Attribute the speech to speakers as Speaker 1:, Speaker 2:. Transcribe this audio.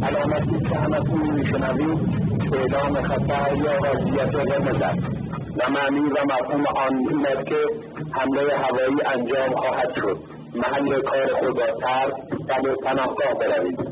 Speaker 1: علامتی که همتون میشنوید اعلام خطر یا وضعیت قرمز است و معنی و مفهوم آن این است که حمله هوایی انجام خواهد شد. محل کار خود را ترک و به پناهگاه بروید.